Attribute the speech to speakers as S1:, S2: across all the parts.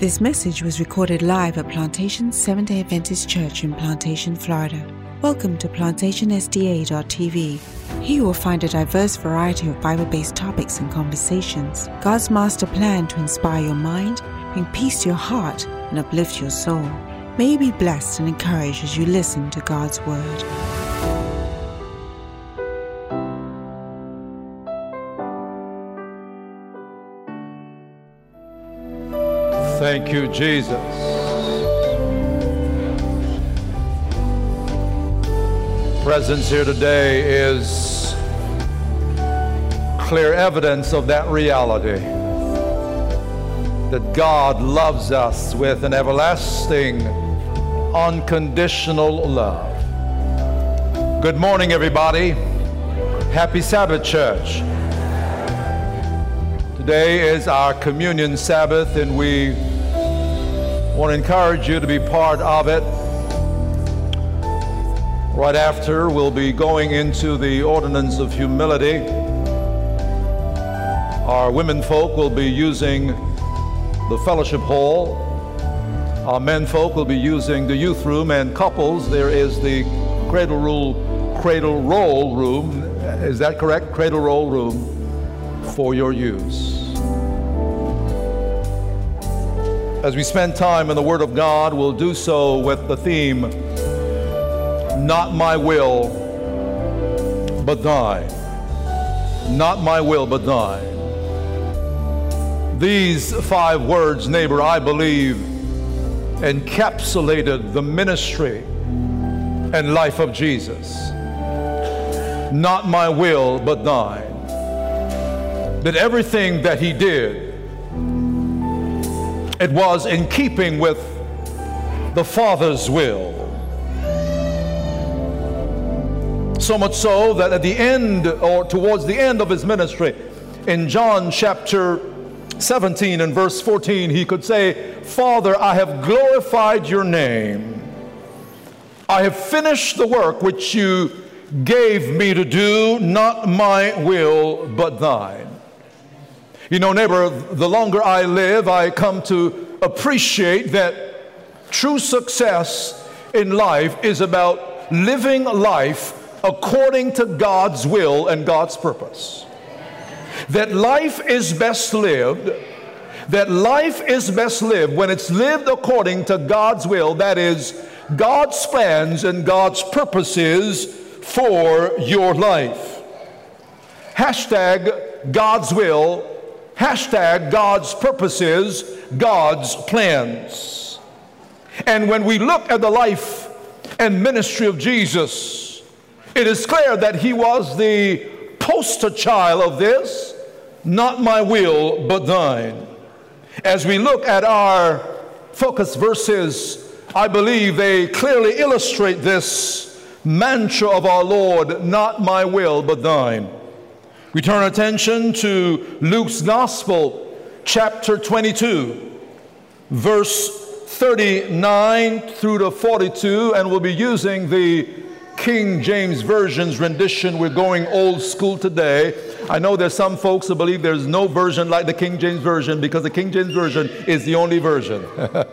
S1: This message was recorded live at Plantation Seventh-day Adventist Church in Plantation, Florida. Welcome to PlantationSDA.tv. Here you will find a diverse variety of Bible-based topics and conversations. God's master plan to inspire your mind, bring peace to your heart, and uplift your soul. May you be blessed and encouraged as you listen to God's Word.
S2: Thank you, Jesus. Presence here today is clear evidence of that reality, that God loves us with an everlasting, unconditional love. Good morning, everybody. Happy Sabbath, church. Today is our communion Sabbath, and we want to encourage you to be part of it. Right after, we'll be going into the ordinance of humility. Our women folk will be using the fellowship hall. Our men folk will be using the youth room, and couples, there is the cradle roll room. Is that correct? Cradle roll room for your use. As we spend time in the Word of God, we'll do so with the theme, not my will, but thine. Not my will, but thine. These 5 words, neighbor, I believe, encapsulated the ministry and life of Jesus. Not my will, but thine. That everything that he did, it was in keeping with the Father's will. So much so that at the end, or towards the end of his ministry, in John chapter 17 and verse 14, he could say, Father, I have glorified your name. I have finished the work which you gave me to do, not my will, but thine. You know, neighbor, the longer I live, I come to appreciate that true success in life is about living life according to God's will and God's purpose. That life is best lived when it's lived according to God's will, that is, God's plans and God's purposes for your life. Hashtag God's will. Hashtag God's purposes, God's plans. And when we look at the life and ministry of Jesus, it is clear that he was the poster child of this, not my will, but thine. As we look at our focus verses, I believe they clearly illustrate this mantra of our Lord, not my will, but thine. We turn attention to Luke's Gospel, chapter 22, verse 39 through to 42, and we'll be using the King James Version's rendition. We're going old school today. I know there's some folks who believe there's no version like the King James Version because the King James Version is the only version.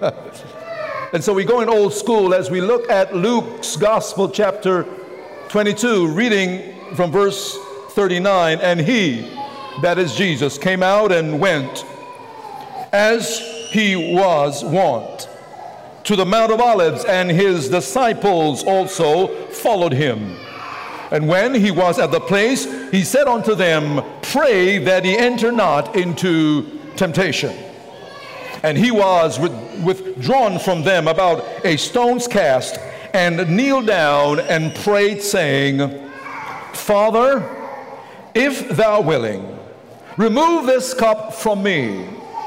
S2: And so we're going old school as we look at Luke's Gospel, chapter 22, reading from verse 39, and he, that is Jesus, came out and went, as he was wont, to the Mount of Olives, and his disciples also followed him. And when he was at the place, he said unto them, Pray that ye enter not into temptation. And he was withdrawn from them about a stone's cast, and kneeled down and prayed, saying, Father, if thou willing, remove this cup from me.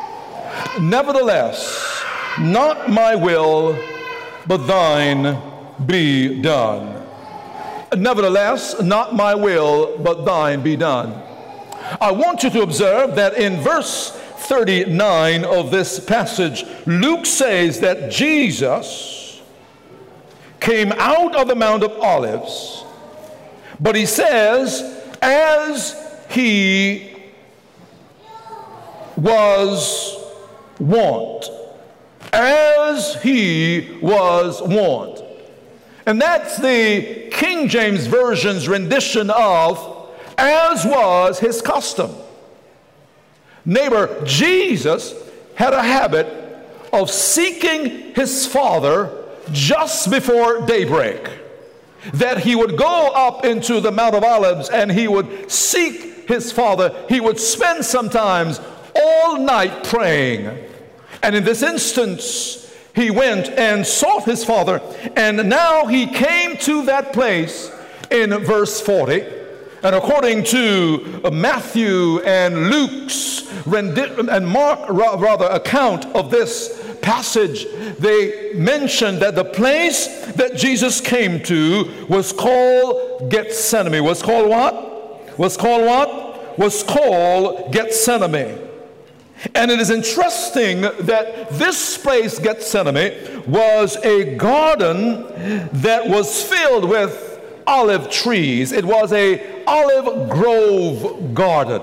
S2: Nevertheless, not my will, but thine be done. Nevertheless, not my will, but thine be done. I want you to observe that in verse 39 of this passage, Luke says that Jesus came out of the Mount of Olives, but he says, as he was wont. as he was wont. And that's the King James Version's rendition of as was his custom. Neighbor, Jesus had a habit of seeking his Father just before daybreak. That he would go up into the Mount of Olives and he would seek his Father. He would spend sometimes all night praying. And in this instance, he went and sought his Father, and now he came to that place in verse 40. And according to Matthew and Luke's and Mark account of this passage, they mentioned that the place that Jesus came to was called Gethsemane. Was called what? Was called what? Was called Gethsemane. And it is interesting that this place, Gethsemane, was a garden that was filled with olive trees. It was a olive grove garden.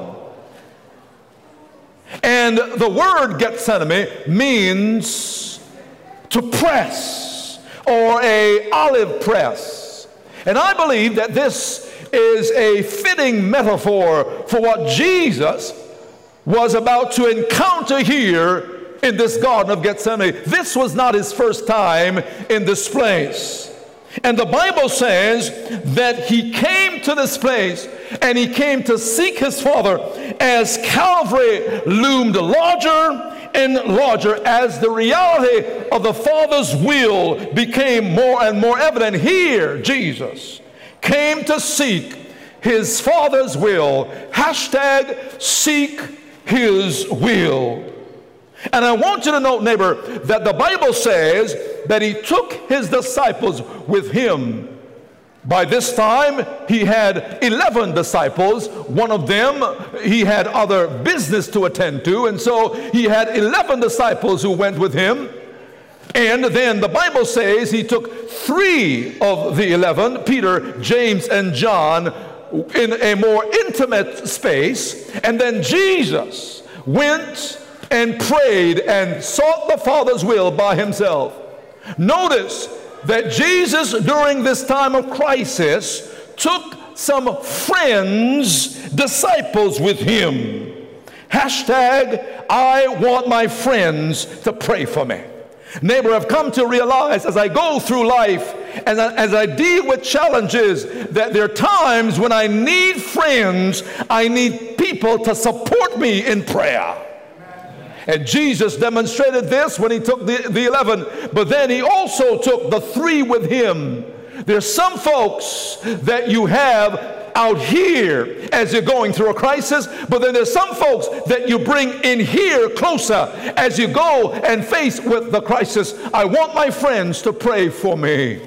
S2: And the word Gethsemane means to press, or a olive press. And I believe that this is a fitting metaphor for what Jesus was about to encounter here in this Garden of Gethsemane. This was not his first time in this place. And the Bible says that he came to this place and he came to seek his Father as Calvary loomed larger and larger, as the reality of the Father's will became more and more evident. Here, Jesus came to seek his Father's will. Hashtag seek his will. And I want you to note, neighbor, that the Bible says that he took his disciples with him. By this time, he had 11 disciples. One of them, he had other business to attend to, and so he had 11 disciples who went with him. And then the Bible says he took 3 of the 11, Peter, James, and John, in a more intimate space. And then Jesus went and prayed and sought the Father's will by himself. Notice that Jesus, during this time of crisis, took some friends, disciples with him. Hashtag, I want my friends to pray for me. Neighbor, I've come to realize as I go through life and as I deal with challenges that there are times when I need friends, I need people to support me in prayer. And Jesus demonstrated this when he took the 11, but then he also took the 3 with him. There's some folks that you have out here as you're going through a crisis, but then there's some folks that you bring in here closer as you go and face with the crisis. I want my friends to pray for me.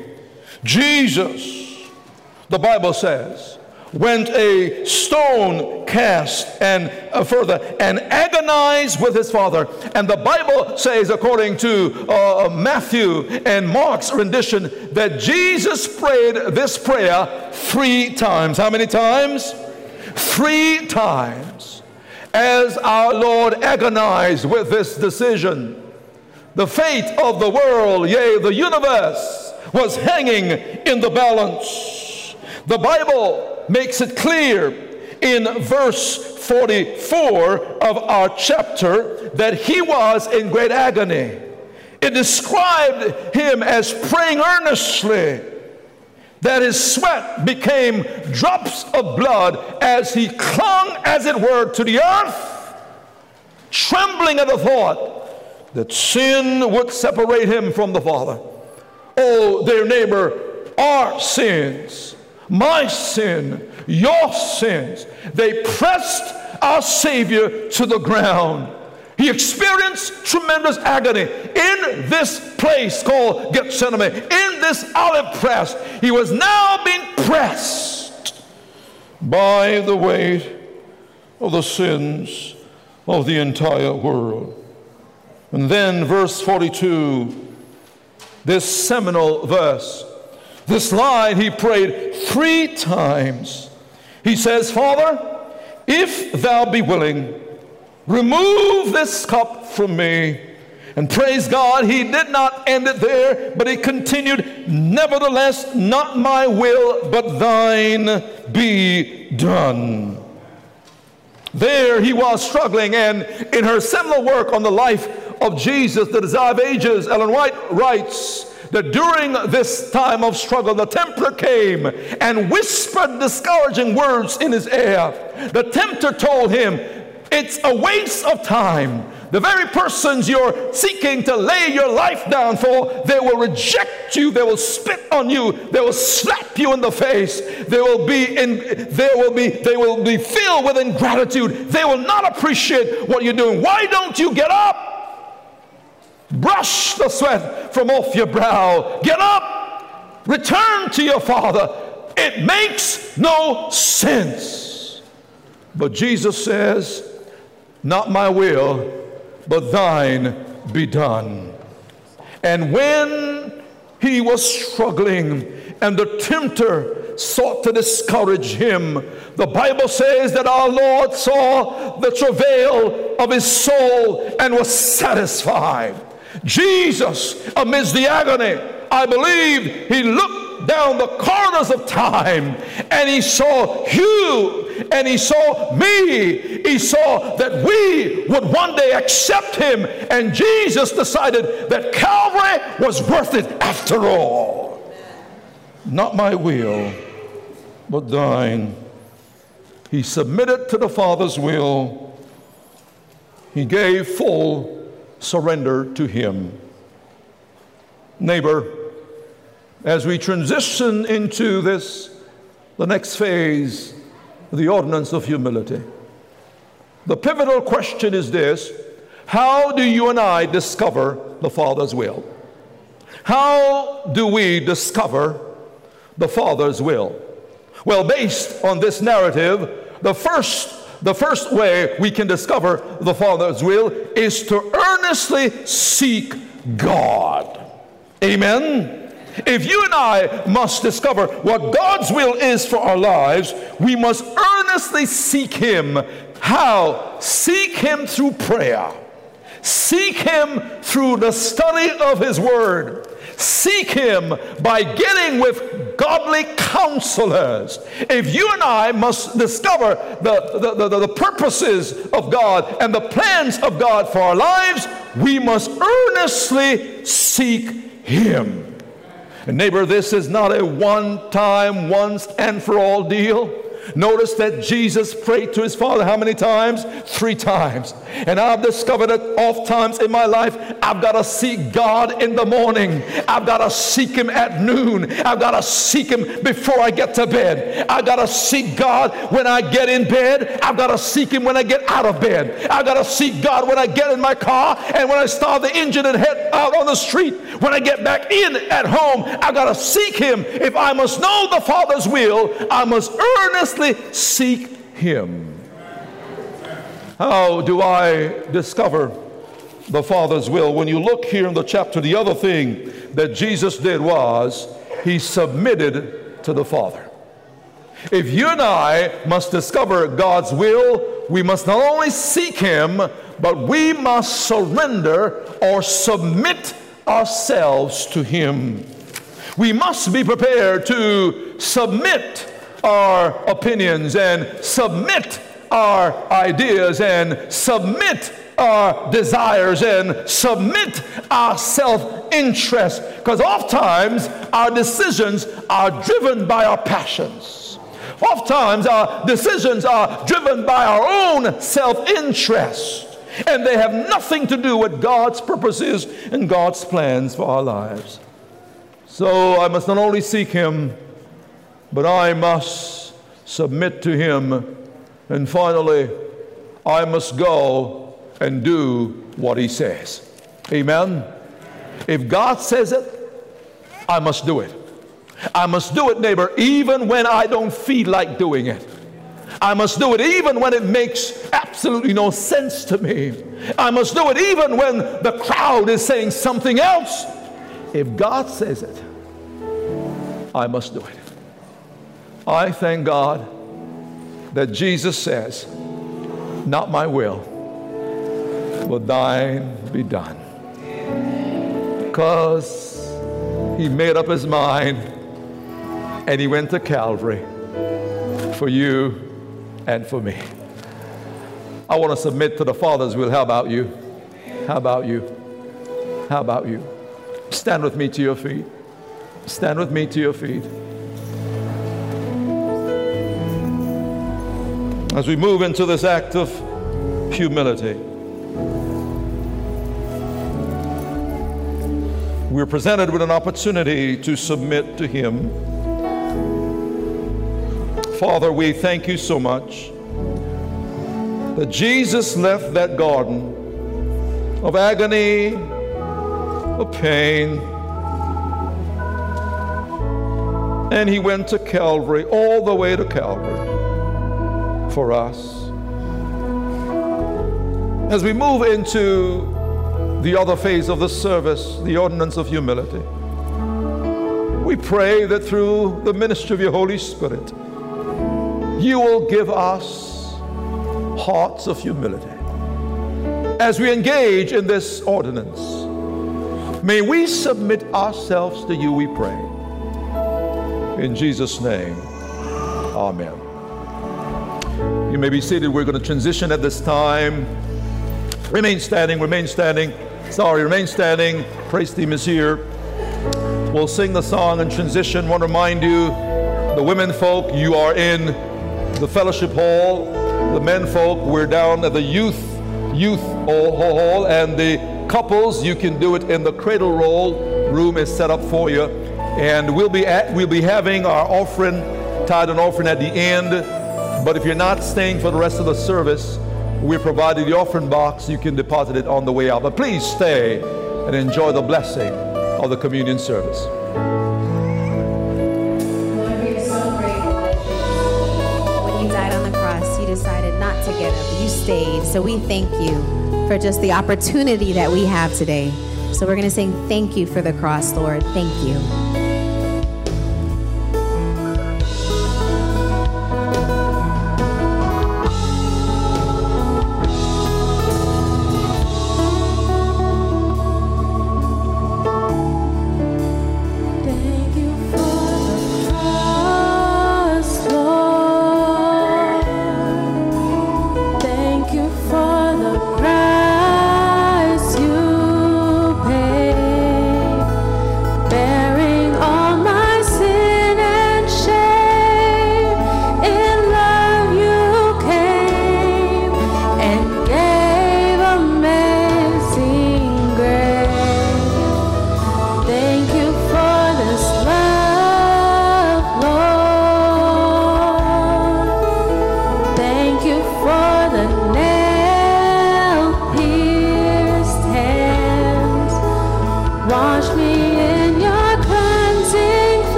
S2: Jesus, the Bible says, went a stone cast and further and agonized with his Father. And the Bible says, according to Matthew and Mark's rendition, that Jesus prayed this prayer 3 times. How many times? 3 times. As our Lord agonized with this decision, the fate of the world, yea, the universe, was hanging in the balance. The Bible makes it clear in verse 44 of our chapter that he was in great agony. It described him as praying earnestly, that his sweat became drops of blood as he clung, as it were, to the earth, trembling at the thought that sin would separate him from the Father. Oh, dear neighbor, our sins, my sin, your sins, they pressed our Savior to the ground. He experienced tremendous agony in this place called Gethsemane, in this olive press. He was now being pressed by the weight of the sins of the entire world. And then verse 42, this seminal verse, this line he prayed 3 times. He says, Father, if thou be willing, remove this cup from me. And praise God, he did not end it there, but he continued, nevertheless, not my will, but thine be done. There he was struggling, and in her seminal work on the life of Jesus, The Desire of Ages, Ellen White writes that during this time of struggle, the tempter came and whispered discouraging words in his ear. The tempter told him, it's a waste of time. The very persons you're seeking to lay your life down for, they will reject you, they will spit on you, they will slap you in the face, they will be filled with ingratitude, they will not appreciate what you're doing. Why don't you get up? Brush the sweat from off your brow. Get up, return to your Father. It makes no sense. But Jesus says, not my will, but thine be done. And when he was struggling and the tempter sought to discourage him, the Bible says that our Lord saw the travail of his soul and was satisfied. Jesus, amidst the agony, I believe he looked down the corridors of time and he saw you and he saw me. He saw that we would one day accept him, and Jesus decided that Calvary was worth it after all. Not my will, but thine. He submitted to the Father's will. He gave full surrender to him. Neighbor, as we transition into the next phase, the ordinance of humility, the pivotal question is this: how do you and I discover the Father's will? How do we discover the Father's will? Well, based on this narrative, the first way we can discover the Father's will is to earnestly seek God. Amen? If you and I must discover what God's will is for our lives, we must earnestly seek him. How? Seek him through prayer. Seek him through the study of his word. Seek him by getting with godly counselors. If you and I must discover the purposes of God and the plans of God for our lives, we must earnestly seek him. And neighbor, this is not a one-time, once and for all deal. Notice that Jesus prayed to his Father how many times? 3 times. And I've discovered that oft times in my life, I've got to seek God in the morning. I've got to seek him at noon. I've got to seek him before I get to bed. I've got to seek God when I get in bed. I've got to seek him when I get out of bed. I've got to seek God when I get in my car and when I start the engine and head out on the street. When I get back in at home, I've got to seek him. If I must know the Father's will, I must earnestly seek him. How do I discover the Father's will? When you look here in the chapter, the other thing that Jesus did was he submitted to the Father. If you and I must discover God's will, we must not only seek him, but we must surrender or submit ourselves to him. We must be prepared to submit our opinions and submit our ideas and submit our desires and submit our self-interest, because oftentimes our decisions are driven by our passions. Oftentimes our decisions are driven by our own self-interest, and they have nothing to do with God's purposes and God's plans for our lives. So I must not only seek him, but I must submit to him. And finally, I must go and do what he says. Amen? If God says it, I must do it. I must do it, neighbor, even when I don't feel like doing it. I must do it even when it makes absolutely no sense to me. I must do it even when the crowd is saying something else. If God says it, I must do it. I thank God that Jesus says, not my will, but thine be done. because he made up his mind and he went to Calvary for you and for me. I want to submit to the Father's will. How about you? How about you? How about you? Stand with me to your feet. Stand with me to your feet. As we move into this act of humility, we're presented with an opportunity to submit to Him. Father, we thank you so much that Jesus left that garden of agony, of pain, and he went to Calvary, all the way to Calvary for us. As we move into the other phase of the service, the ordinance of humility, we pray that through the ministry of your Holy Spirit, you will give us hearts of humility. As we engage in this ordinance, may we submit ourselves to you, we pray. In Jesus' name, amen. You may be seated. We're going to transition at this time. Remain standing, remain standing. Sorry, remain standing. Praise team is here. We'll sing the song and transition. I want to remind you, the women folk, you are in the fellowship hall. The men folk, we're down at the youth hall. And the couples, you can do it in the cradle roll. Room is set up for you. And we'll be having our offering, tithe and offering at the end. But if you're not staying for the rest of the service, we're providing the offering box. You can deposit it on the way out. But please stay and enjoy the blessing of the communion service.
S3: Lord, we are so grateful that when you died on the cross, you decided not to get up. You stayed. So we thank you for just the opportunity that we have today. So we're going to sing thank you for the cross, Lord. Thank you.
S4: Bearing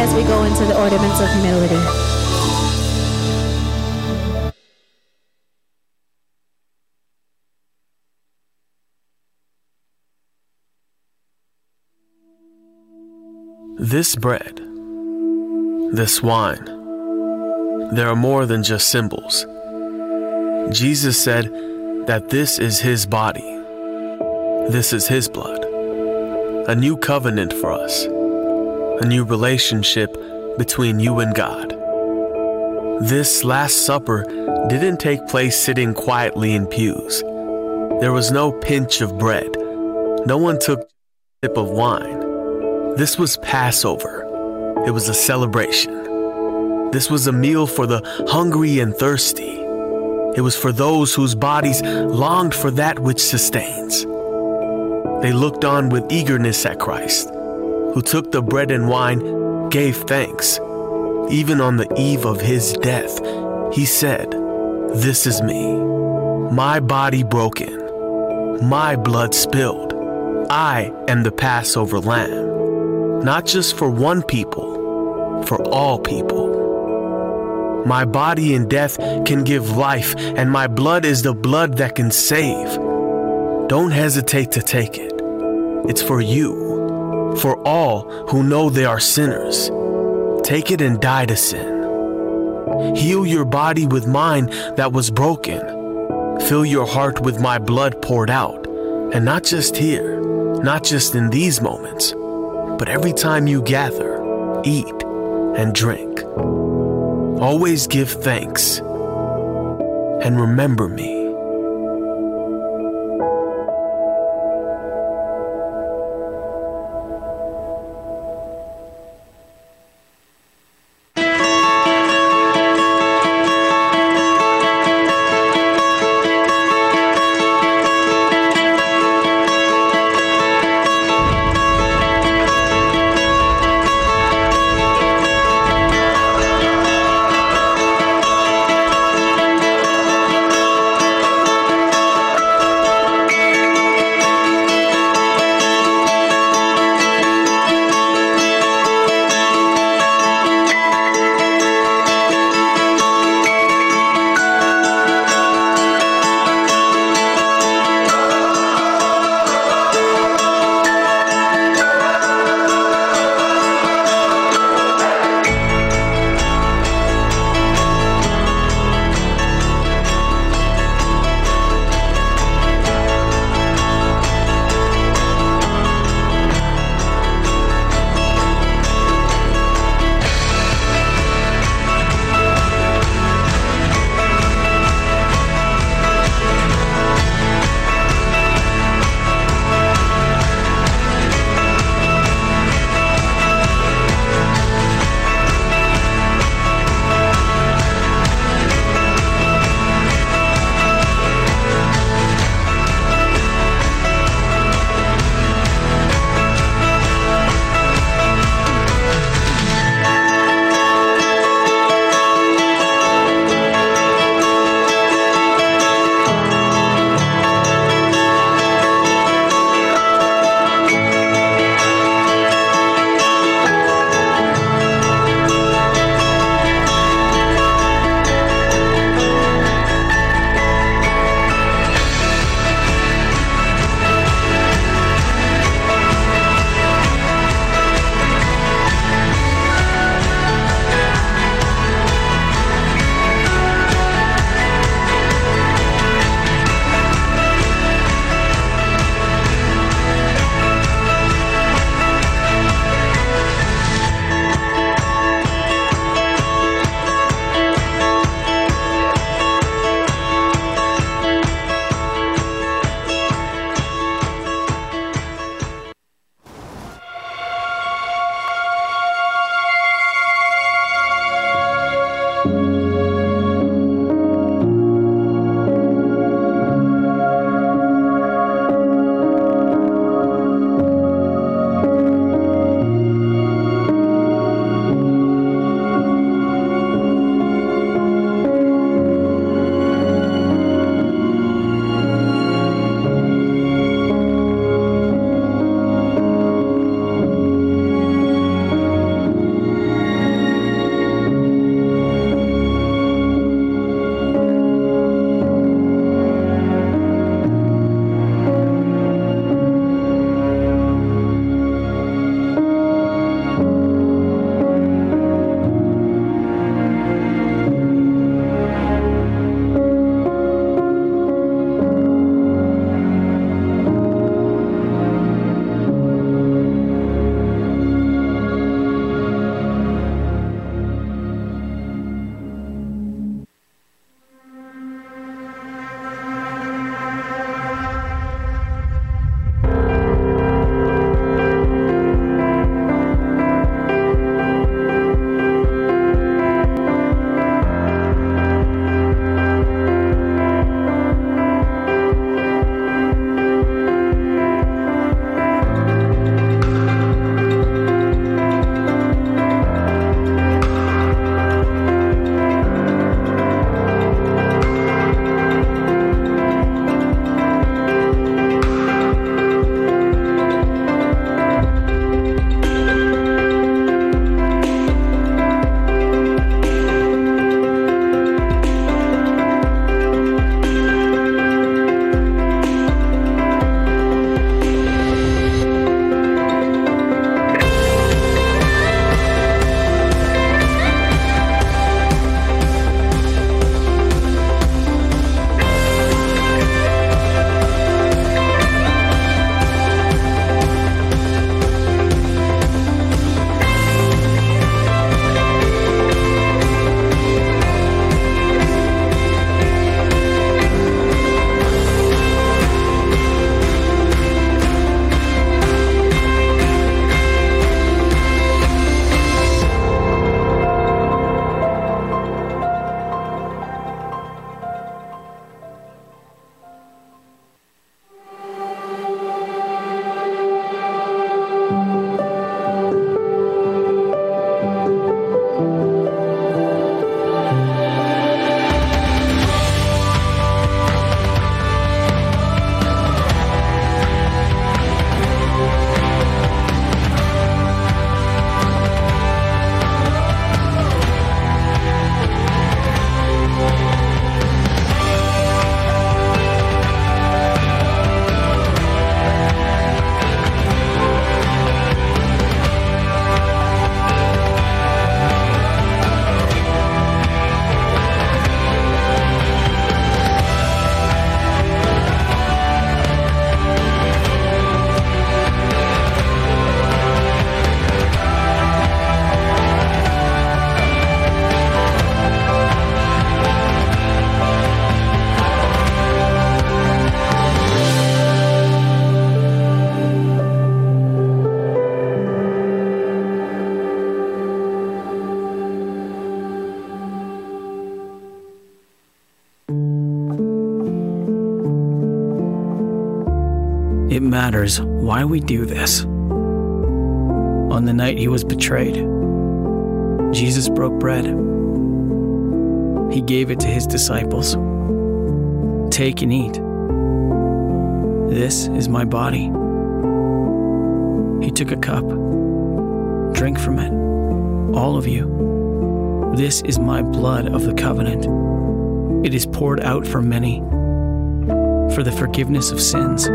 S3: as we go into the ornaments of humility.
S4: This bread, this wine, there are more than just symbols. Jesus said that this is his body. This is his blood. A new covenant for us. A new relationship between you and God. This Last Supper didn't take place sitting quietly in pews. There was no pinch of bread. No one took a sip of wine. This was Passover. It was a celebration. This was a meal for the hungry and thirsty. It was for those whose bodies longed for that which sustains. They looked on with eagerness at Christ, who took the bread and wine, gave thanks. Even on the eve of his death, he said, "This is me, my body broken, my blood spilled. I am the Passover lamb, not just for one people, for all people. My body in death can give life, and my blood is the blood that can save. Don't hesitate to take it. It's for you, for all who know they are sinners. Take it and die to sin. Heal your body with mine that was broken. Fill your heart with my blood poured out, and not just here, not just in these moments, but every time you gather, eat, and drink. Always give thanks, and remember me."
S5: It matters why we do this. On the night he was betrayed, Jesus broke bread. He gave it to his disciples. Take and eat. This is my body. He took a cup. Drink from it, all of you. This is my blood of the covenant. It is poured out for many, for the forgiveness of sins.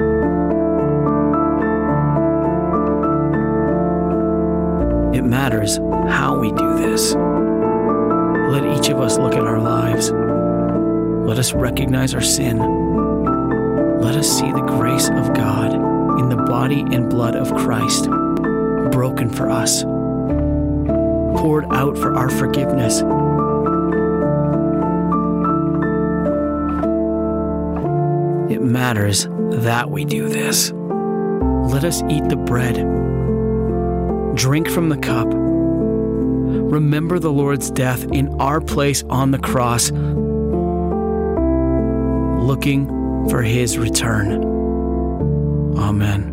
S5: It matters how we do this. Let each of us look at our lives. Let us recognize our sin. Let us see the grace of God in the body and blood of Christ, broken for us, poured out for our forgiveness. It matters that we do this. Let us eat the bread, drink from the cup, remember the Lord's death in our place on the cross, looking for his return. Amen.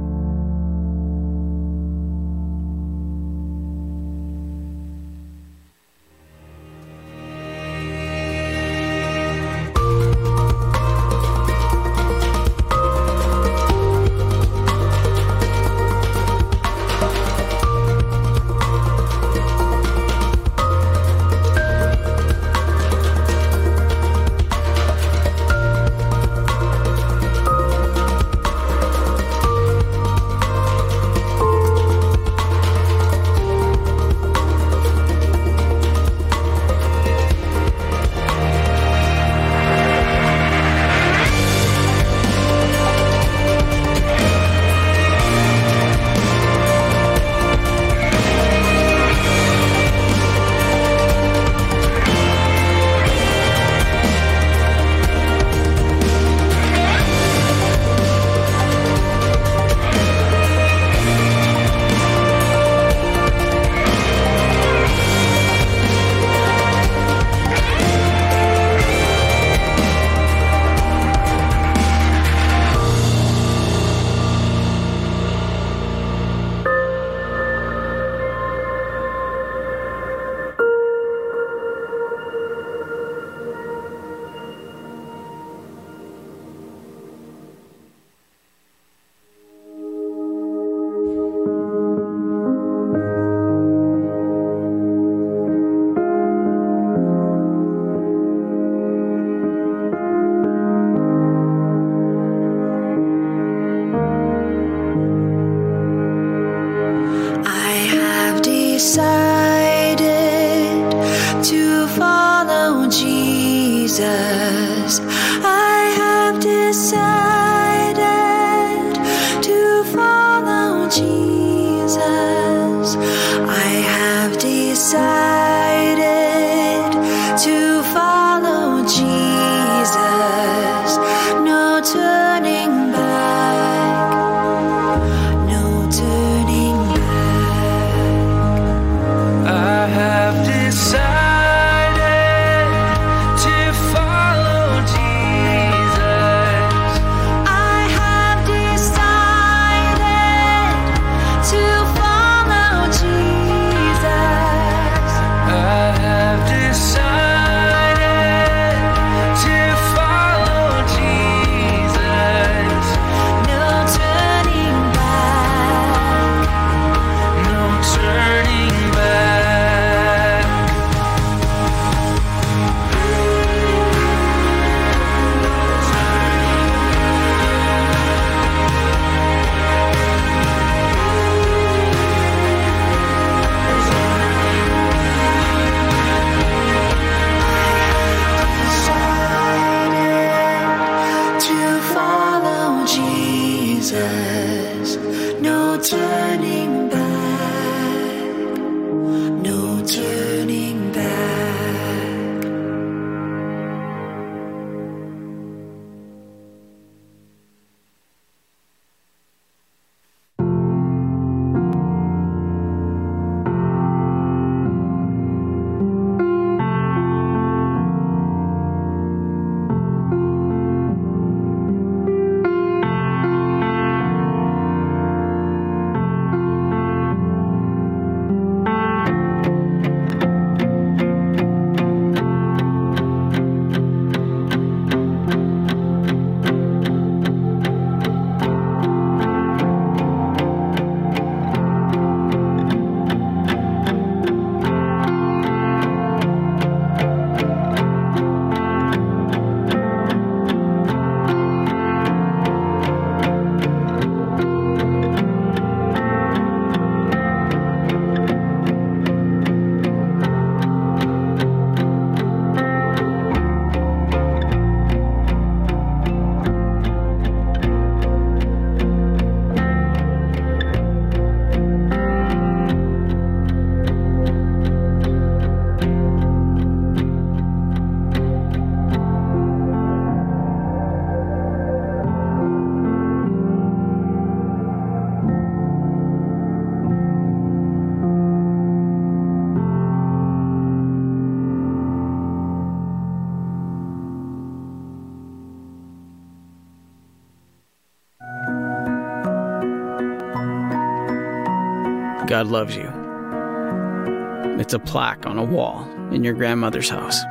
S5: God loves you. It's a plaque on a wall in your grandmother's house.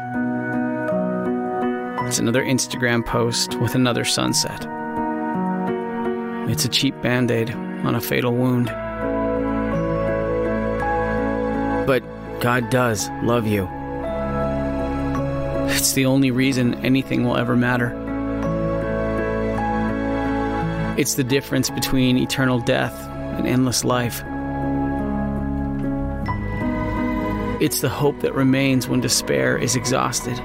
S5: It's another Instagram post with another sunset. It's a cheap Band-Aid on a fatal wound. But God does love you. It's the only reason anything will ever matter. It's the difference between eternal death and endless life. It's the hope that remains when despair is exhausted.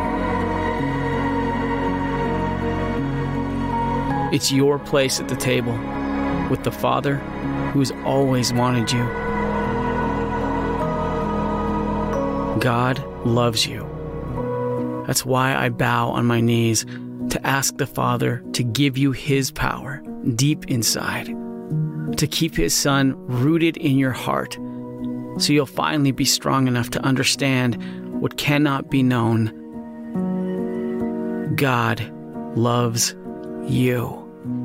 S5: It's your place at the table with the Father who has always wanted you. God loves you. That's why I bow on my knees to ask the Father to give you His power deep inside, to keep His Son rooted in your heart, so you'll finally be strong enough to understand what cannot be known. God loves you.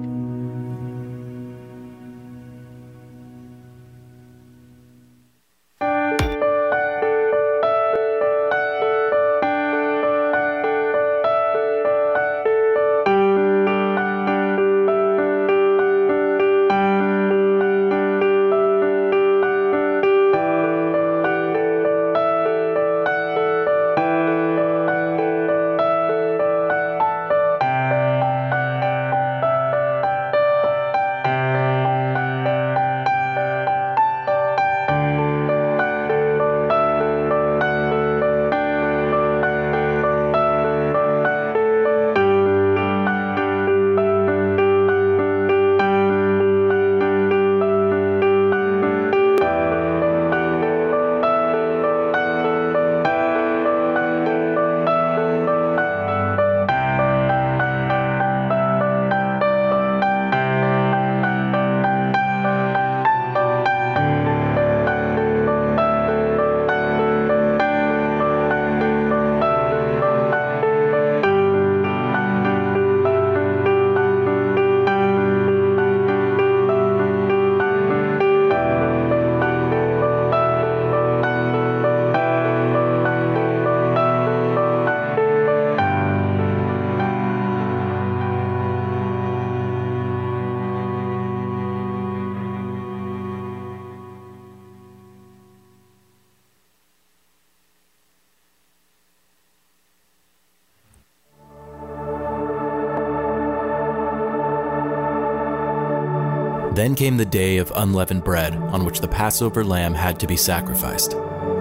S6: Then came the day of unleavened bread, on which the Passover lamb had to be sacrificed.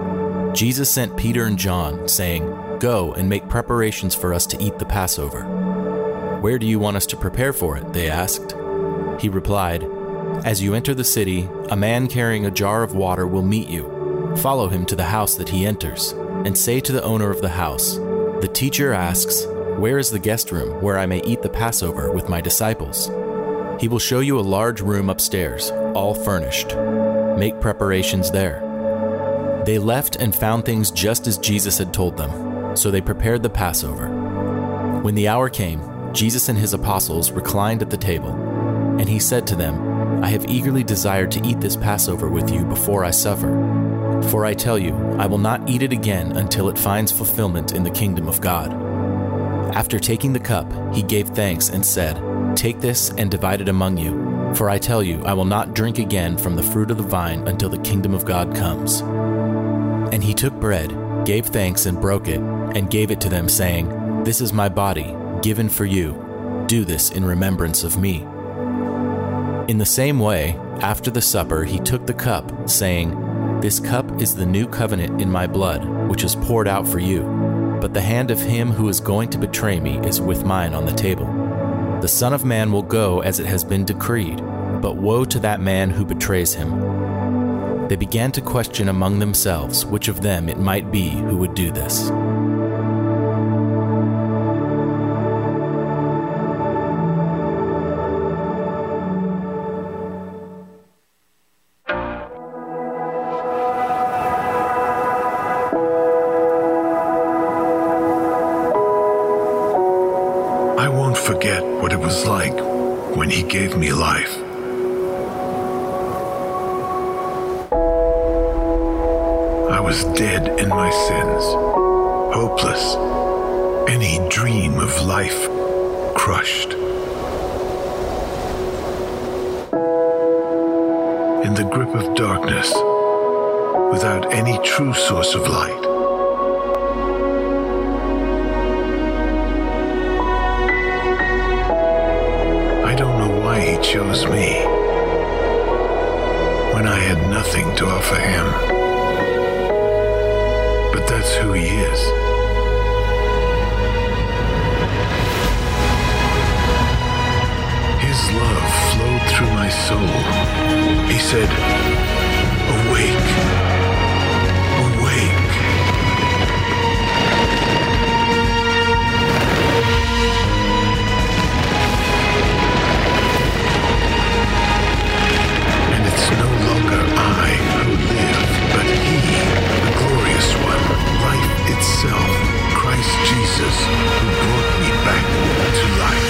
S6: Jesus sent Peter and John, saying, "Go and make preparations for us to eat the Passover." "Where do you want us to prepare for it?" they asked. He replied, "As you enter the city, a man carrying a jar of water will meet you. Follow him to the house that he enters, and say to the owner of the house, 'The teacher asks, where is the guest room where I may eat the Passover with my disciples?' He will show you a large room upstairs, all furnished. Make preparations there." They left and found things just as Jesus had told them, so they prepared the Passover. When the hour came, Jesus and his apostles reclined at the table, and he said to them, "I have eagerly desired to eat this Passover with you before I suffer. For I tell you, I will not eat it again until it finds fulfillment in the kingdom of God." After taking the cup, he gave thanks and said, "Take this and divide it among you, for I tell you, I will not drink again from the fruit of the vine until the kingdom of God comes." And he took bread, gave thanks and broke it, and gave it to them, saying, "This is my body, given for you. Do this in remembrance of me." In the same way, after the supper, he took the cup, saying, "This cup is the new covenant in my blood, which is poured out for you. But the hand of him who is going to betray me is with mine on the table. The Son of Man will go as it has been decreed, but woe to that man who betrays him." They began to question among themselves which of them it might be who would do this.
S7: I won't forget what it was like when he gave me life. was dead in my sins, hopeless, any dream of life crushed. In the grip of darkness, without any true source of light. I don't know why he chose me when I had nothing to offer him. But that's who he is. His love flowed through my soul. He said, "Awake, awake." And it's no longer I who live, but he, the glorious one, life itself, Christ Jesus, who brought me back to life.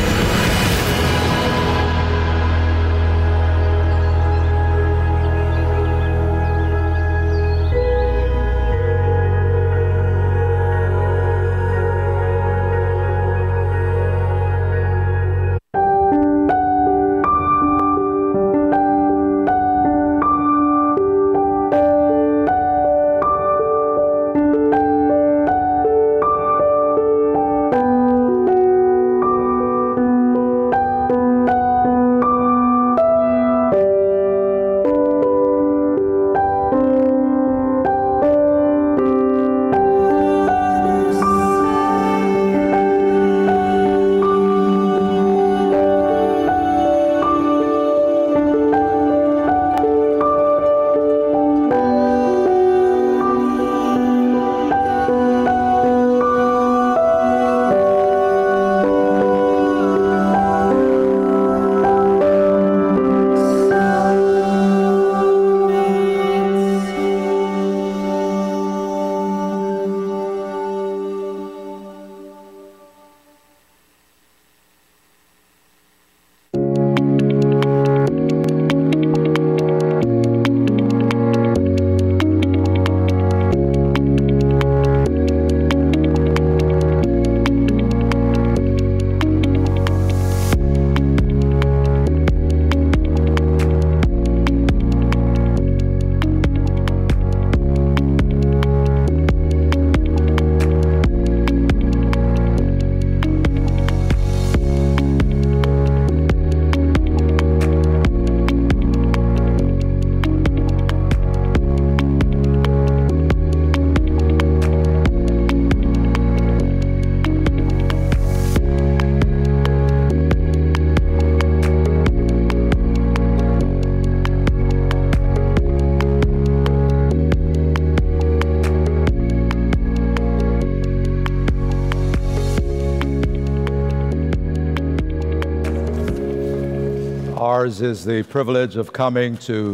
S2: Ours is the privilege of coming to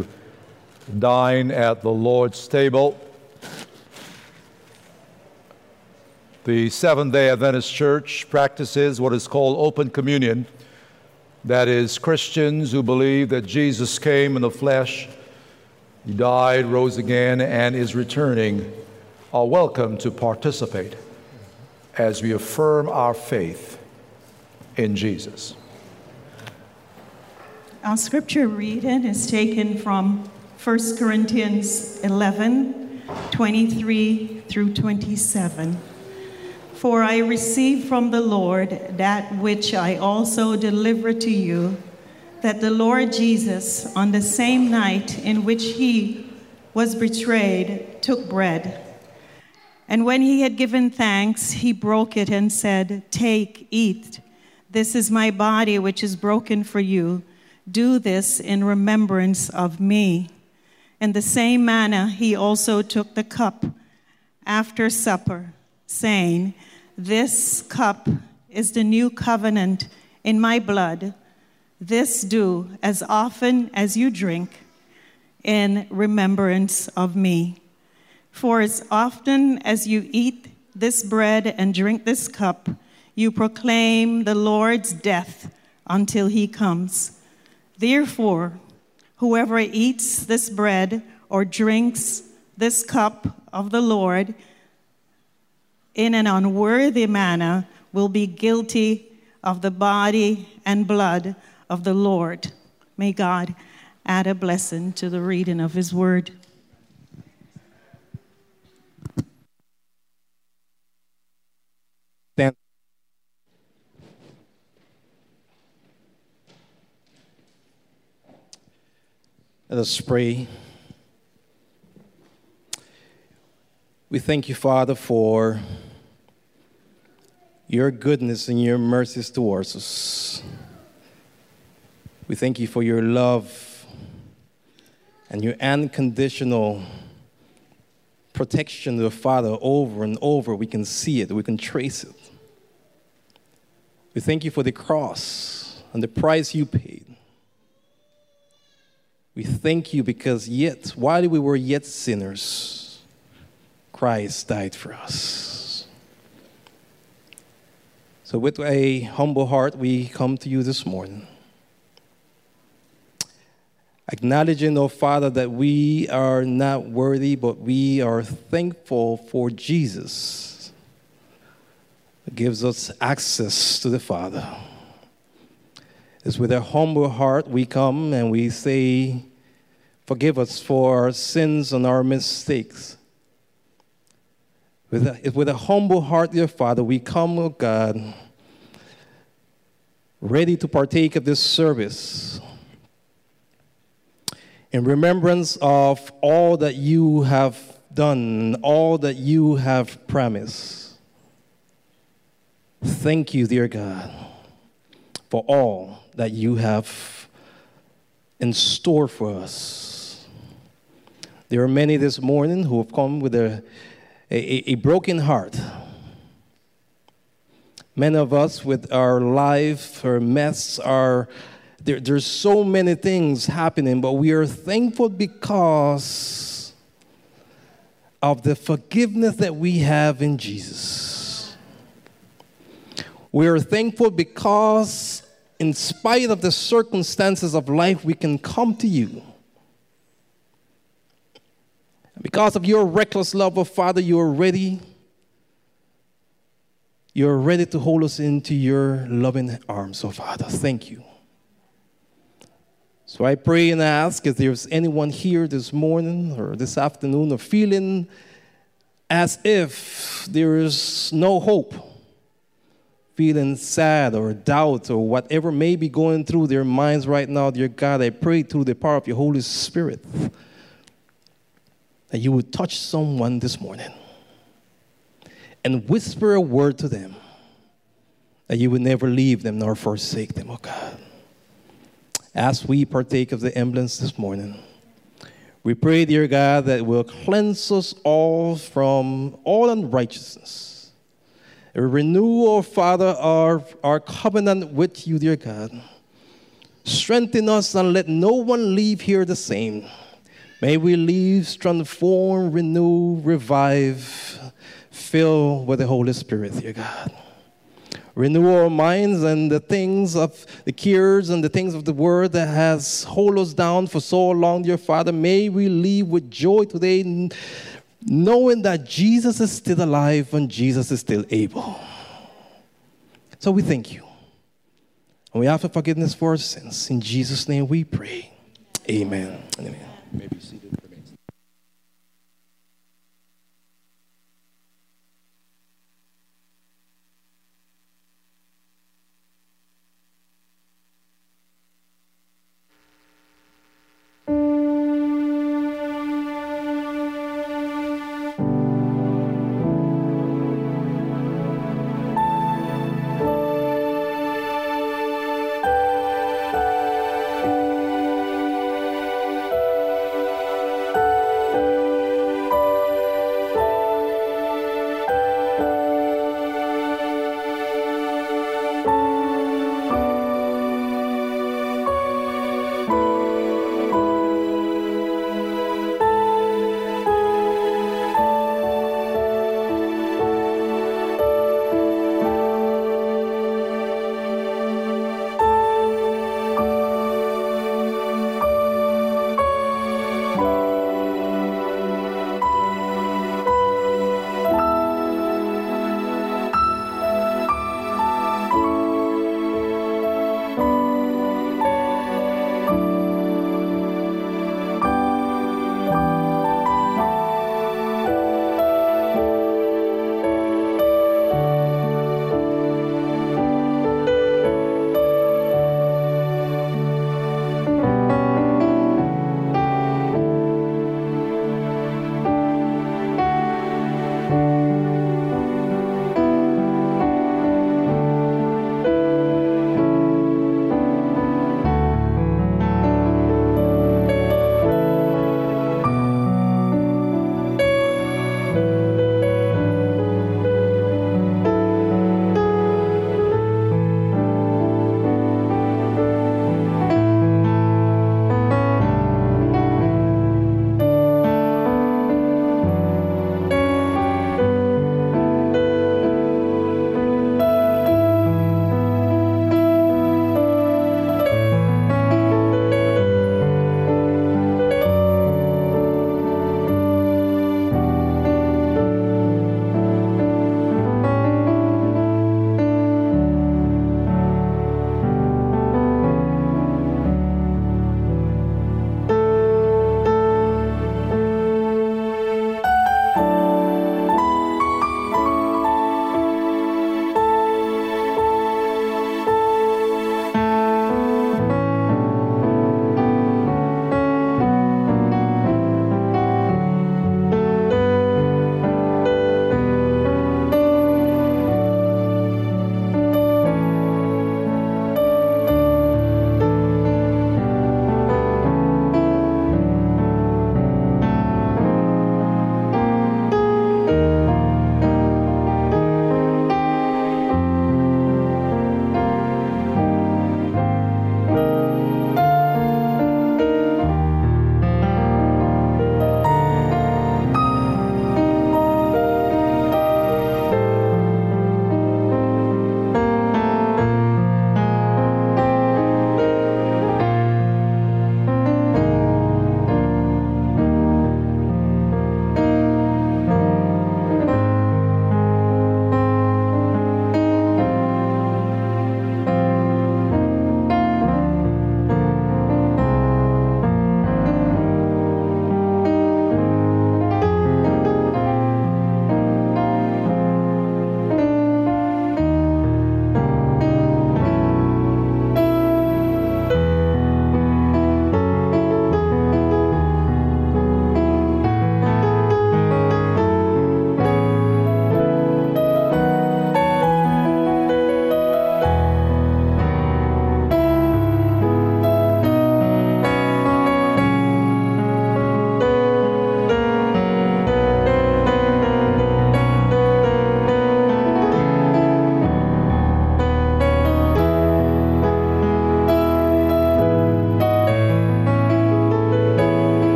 S2: dine at the Lord's table. The Seventh-day Adventist Church practices what is called open communion. That is, Christians who believe that Jesus came in the flesh, he died, rose again, and is returning, are welcome to participate as we affirm our faith in Jesus.
S8: Our scripture reading is taken from 1 Corinthians 11, 23 through 27. For I received from the Lord that which I also delivered to you, that the Lord Jesus, on the same night in which he was betrayed, took bread. And when he had given thanks, he broke it and said, "Take, eat. This is my body, which is broken for you. Do this in remembrance of me." In the same manner, he also took the cup after supper, saying, "This cup is the new covenant in my blood. This do as often as you drink in remembrance of me. For as often as you eat this bread and drink this cup, you proclaim the Lord's death until he comes. Therefore, whoever eats this bread or drinks this cup of the Lord in an unworthy manner will be guilty of the body and blood of the Lord. May God add a blessing to the reading of his word.
S9: Stand. Let us pray. We thank you, Father, for your goodness and your mercies towards us. We thank you for your love and your unconditional protection of the Father over and over. We can see it, we can trace it. We thank you for the cross and the price you paid. We thank you because yet, while we were yet sinners, Christ died for us. So with a humble heart, we come to you this morning, acknowledging, oh Father, that we are not worthy, but we are thankful for Jesus. It gives us access to the Father. It's with a humble heart we come and we say, forgive us for our sins and our mistakes. With a humble heart, dear Father, we come, oh God, ready to partake of this service in remembrance of all that you have done, all that you have promised. Thank you, dear God, for all that you have in store for us. There are many this morning who have come with a broken heart. Many of us with our life, our mess, there's so many things happening, but we are thankful because of the forgiveness that we have in Jesus. We are thankful because in spite of the circumstances of life, we can come to you. Because of your reckless love, oh Father, you're ready to hold us into your loving arms, oh Father. Thank you. So I pray and ask if there's anyone here this morning or this afternoon or feeling as if there is no hope, feeling sad or doubt or whatever may be going through their minds right now, dear God, I pray through the power of your Holy Spirit that you would touch someone this morning and whisper a word to them, that you would never leave them nor forsake them, oh God. As we partake of the emblems this morning, we pray, dear God, that it will cleanse us all from all unrighteousness. Renew, oh Father, our covenant with you, dear God. Strengthen us and let no one leave here the same. May we leave transformed, renew, revive, filled with the Holy Spirit, dear God. Renew our minds and the things of the cares and the things of the word that has held us down for so long, dear Father. May we leave with joy today, knowing that Jesus is still alive and Jesus is still able. So we thank you. And we ask for forgiveness for our sins. In Jesus' name we pray. Amen. Amen. You may be seated.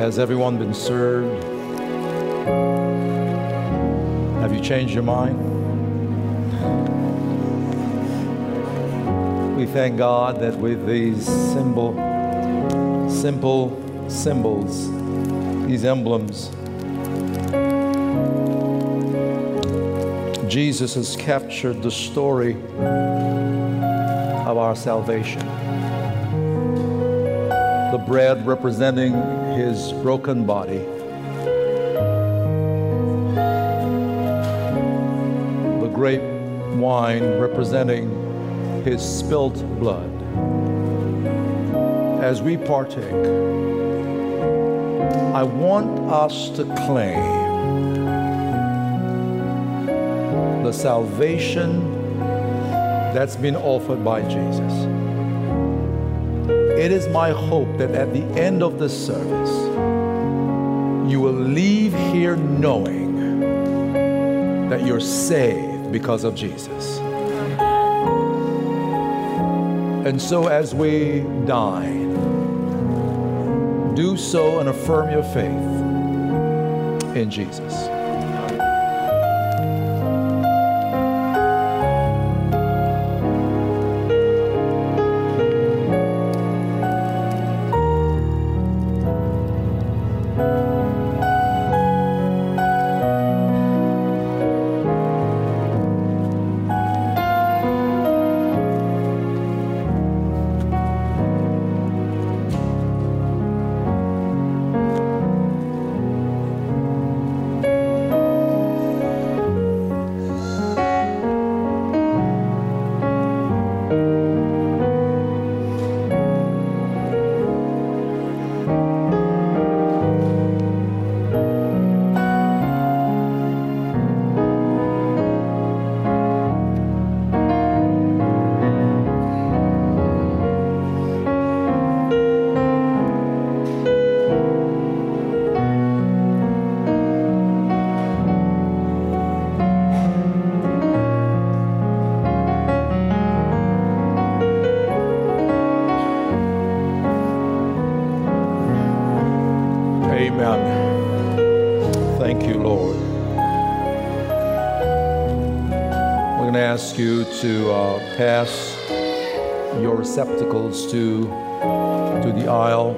S2: Has everyone been served? Have you changed your mind? We thank God that with these simple symbols, these emblems, Jesus has captured the story of our salvation. The bread representing his broken body, the grape wine representing his spilt blood. As we partake, I want us to claim the salvation that's been offered by Jesus. It is my hope that at the end of this service, you will leave here knowing that you're saved because of Jesus. And so as we dine, do so and affirm your faith in Jesus. Ask you to pass your receptacles to the aisle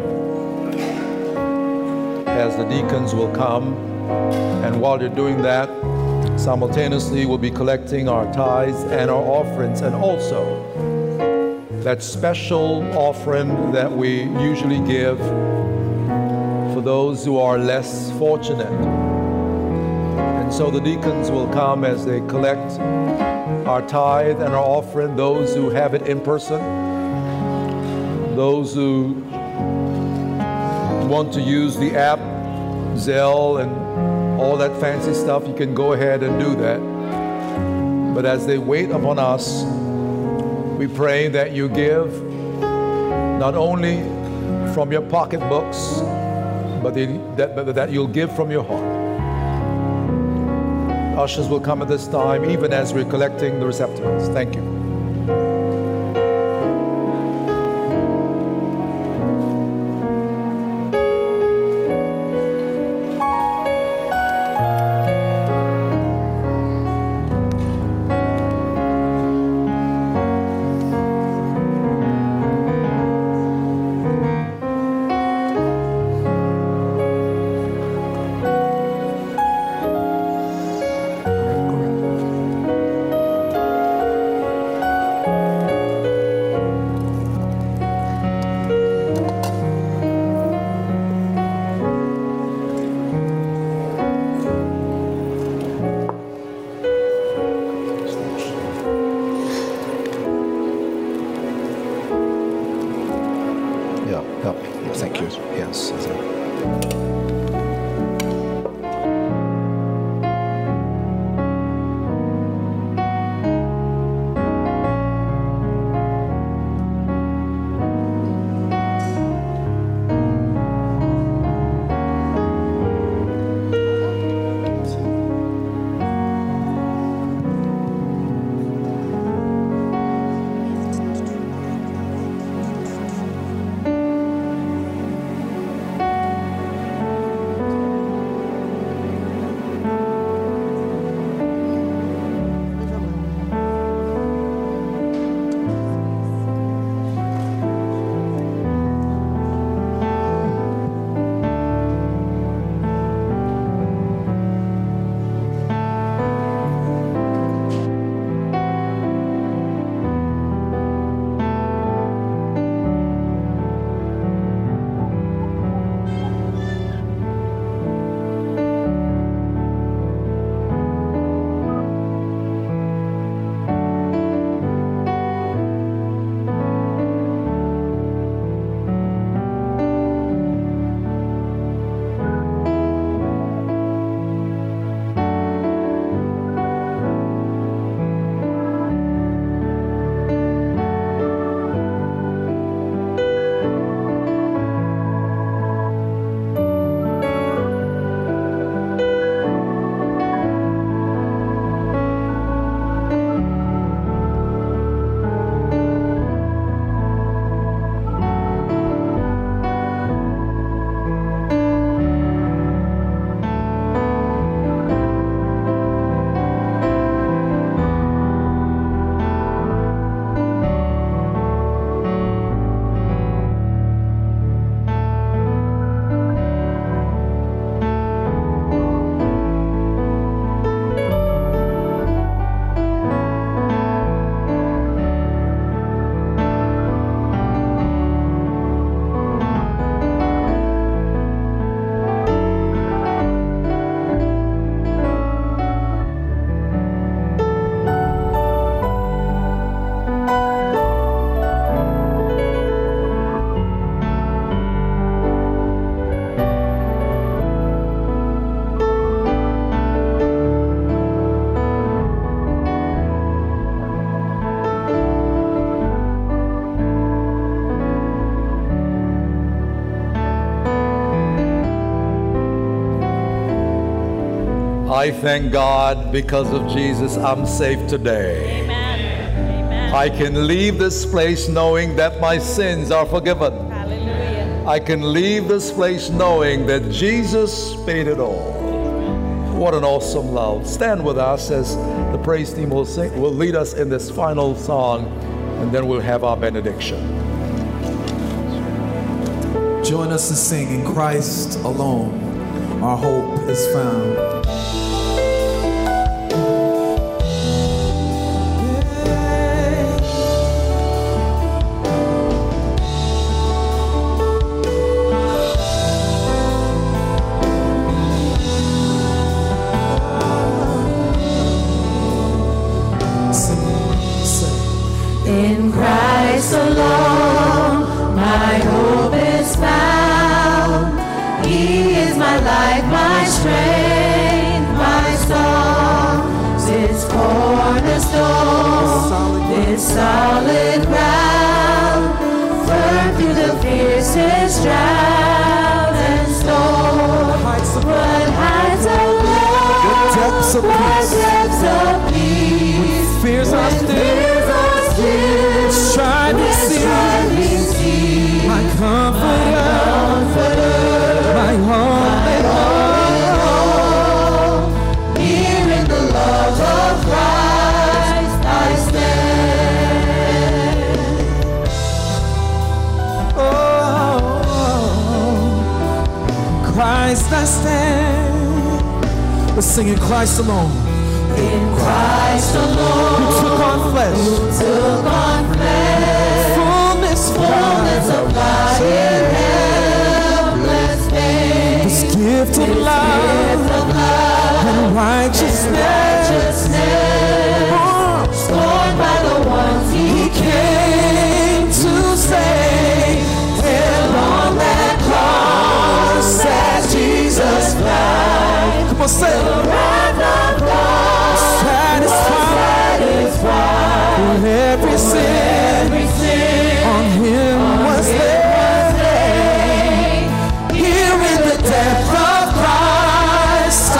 S2: as the deacons will come. And while you're doing that, simultaneously we'll be collecting our tithes and our offerings, and also that special offering that we usually give for those who are less fortunate. And so the deacons will come as they collect our tithe and our offering, those who have it in person, those who want to use the app, Zelle, and all that fancy stuff, you can go ahead and do that. But as they wait upon us, we pray that you give not only from your pocketbooks, but that you'll give from your heart. Ushers will come at this time, even as we're collecting the receptacles. Thank you. Thank you. Yes. I thank God because of Jesus, I'm safe today.
S10: Amen.
S2: I can leave this place knowing that my sins are forgiven.
S10: Hallelujah.
S2: I can leave this place knowing that Jesus paid it all. What an awesome love. Stand with us as the praise team will lead us in this final song, and then we'll have our benediction.
S11: Join us to sing in Christ alone. Our hope is found.
S12: In Christ alone, my hope is found. He is my life, my strength, my song. This cornerstone, this solid ground, firm through the fiercest drought and storm. What heights of love, what depths of peace,
S11: Fears are still trying to see my comforter, my home.
S12: Here in the love of Christ I stand.
S11: Oh, Christ I stand. Let's sing in Christ alone.
S12: In Christ alone,
S11: who took on flesh, fullness of God in helpless pain, this gift of love and righteousness,
S12: scorned by the ones he
S11: came to save, and on that cross that Jesus died. Come on, say it. For every sin on him was laid. Here in the death of Christ I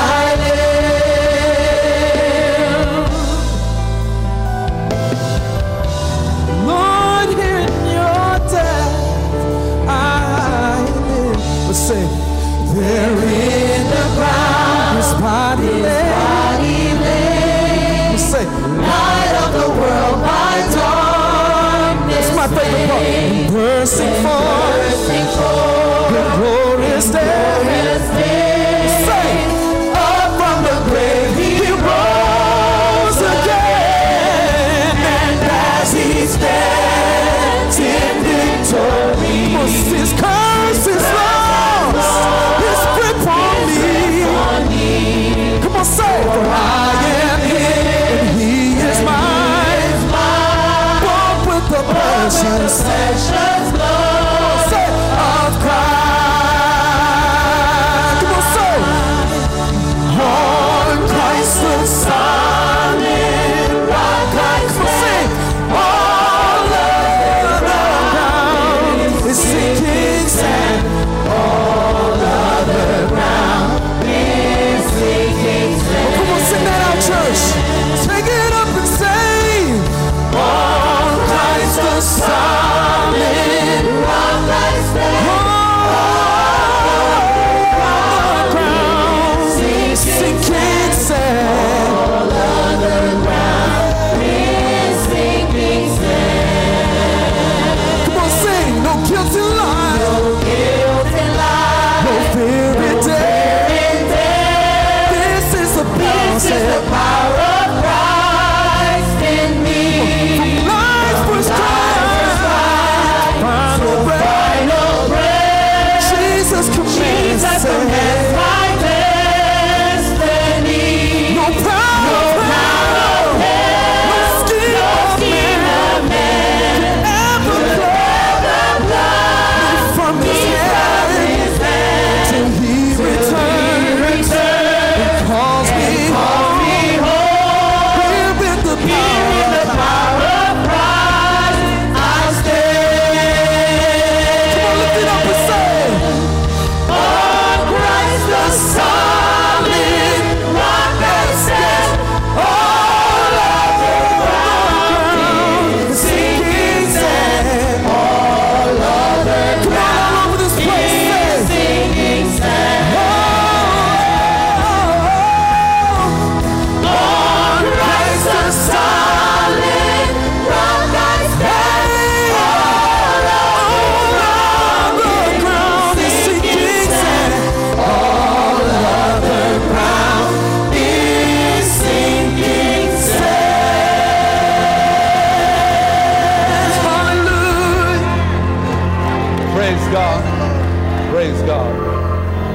S11: live. Lord, here in your death I live. Let's sing. There in the ground his body lay. Let's say,
S12: light of the world, my darkness.
S11: It's my favorite part. Bursting forth, the glorious day. Say, up from the grave he rose again, and as he stands in victory, his curse is lost, his grip on me. Come on, say, for I am his. He is mine, bought with the precious blood of Christ. Come on, say, on Christ the solid rock I stand. All around is sinking sand. All other ground is sinking sand. Oh, come on, sing that out, church. Take it up and say, on Christ the solid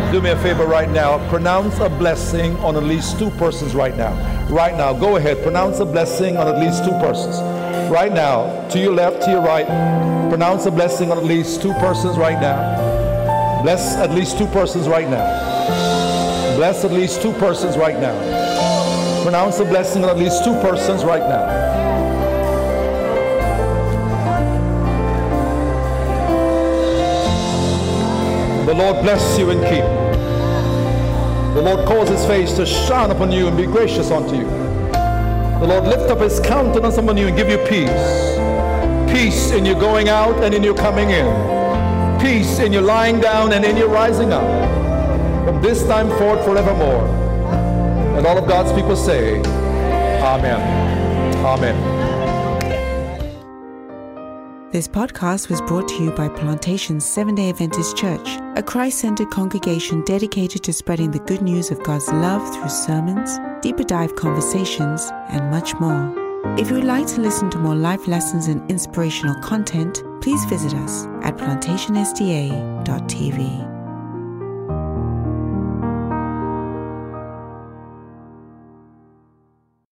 S2: Do me a favor right now. Pronounce a blessing on at least 2 persons right now. Right now. Go ahead. Pronounce a blessing on at least 2 persons. Right now. To your left, to your right. Pronounce a blessing on at least 2 persons right now. Bless at least 2 persons right now. Bless at least 2 persons right now. Pronounce a blessing on at least 2 persons right now. The Lord bless you and keep you. The Lord cause his face to shine upon you and be gracious unto you. The Lord lift up his countenance upon you and give you peace. Peace in your going out and in your coming in. Peace in your lying down and in your rising up. From this time forth forevermore. And all of God's people say, Amen. Amen.
S1: This podcast was brought to you by Plantation Seventh-day Adventist Church, a Christ-centered congregation dedicated to spreading the good news of God's love through sermons, deeper dive conversations, and much more. If you would like to listen to more life lessons and inspirational content, please visit us at plantationsda.tv.